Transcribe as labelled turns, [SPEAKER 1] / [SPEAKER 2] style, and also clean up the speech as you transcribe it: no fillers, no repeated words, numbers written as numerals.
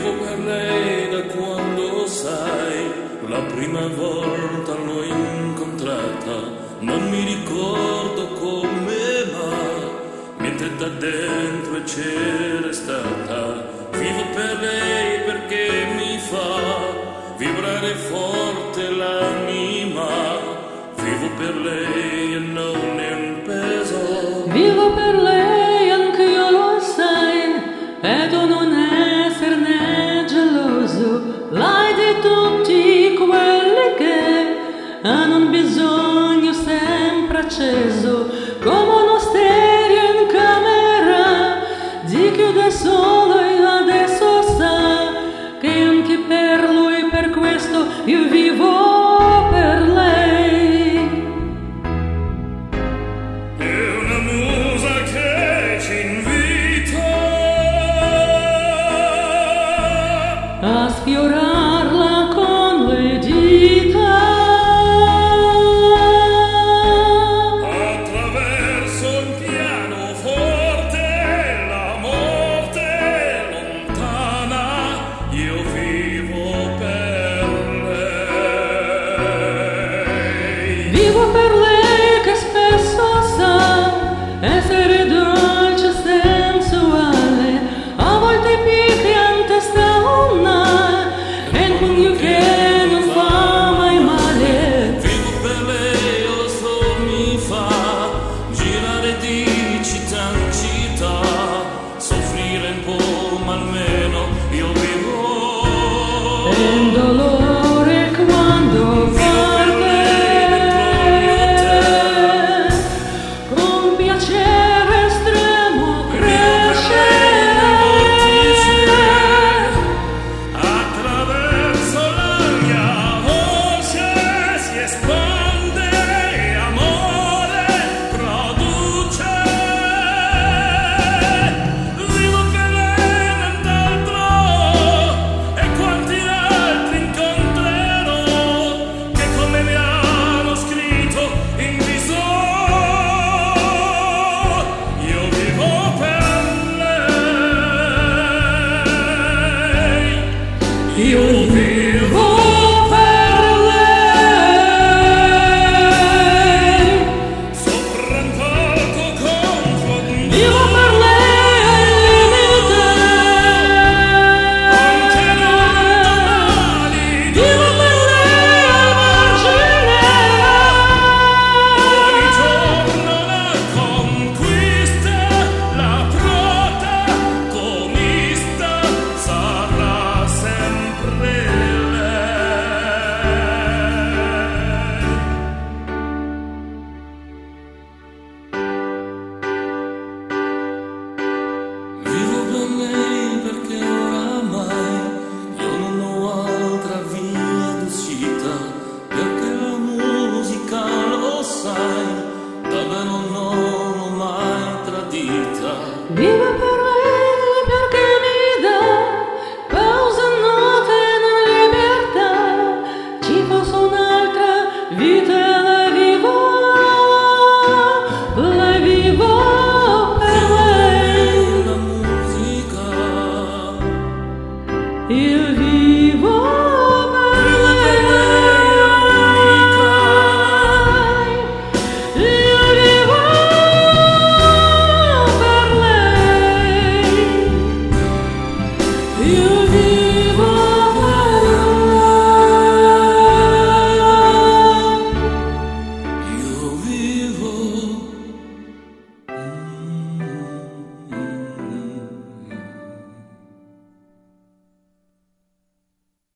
[SPEAKER 1] Vivo per lei da quando, sai, la prima volta l'ho incontrata. Non mi ricordo come, ma mentre da dentro c'era stata. Vivo per lei perché mi fa vibrare forte l'anima. Vivo per lei e non è un peso.
[SPEAKER 2] Vivo per lei, anche io lo sai, e tu non esserne geloso. L'hai di tutti quelli che hanno un bisogno sempre acceso, come uno stereo in camera, di chiude solo e adesso sa che anche per lui, per questo io vivo per lei.
[SPEAKER 1] È una musa che ci invita
[SPEAKER 2] a sfiorarla con le dita,
[SPEAKER 1] attraverso il pianoforte, la morte lontana. Io vivo per lei.
[SPEAKER 2] vivo per lei che spesso sa essere dolce e sensuale, a volte piccante stauna, e un pugno che non fa mai male.
[SPEAKER 1] Vivo per lei, lo so, mi fa girare di città in città, soffrire un po', ma almeno io vivo.
[SPEAKER 2] E un dolore quando parte, con piacere estremo cresce.
[SPEAKER 1] Attraverso la mia voce si espande e amore produce. Vivo per lei, nient'altro, e quanti altri incontrerò che come mi hanno scritto in viso. Io vivo per lei.
[SPEAKER 2] Io vivo per lei,
[SPEAKER 1] Sopra un palco contro di me.
[SPEAKER 2] vivo per lei al limite,
[SPEAKER 1] Anche domani,
[SPEAKER 2] vivo per lei al margine,
[SPEAKER 1] ogni giorno la conquista, la protagonista sarà sempre lei. Vivo per lei perché oramai io non ho altra via d'uscita, perché la musica, lo sai, davvero non l'ho mai tradita.
[SPEAKER 2] vivo per lei perché mi dà pausa, note nella libertà. Ci fosse un'altra vita, la vivo per lei.
[SPEAKER 1] La musica,
[SPEAKER 2] Io vivo per lei, io vivo per lei, io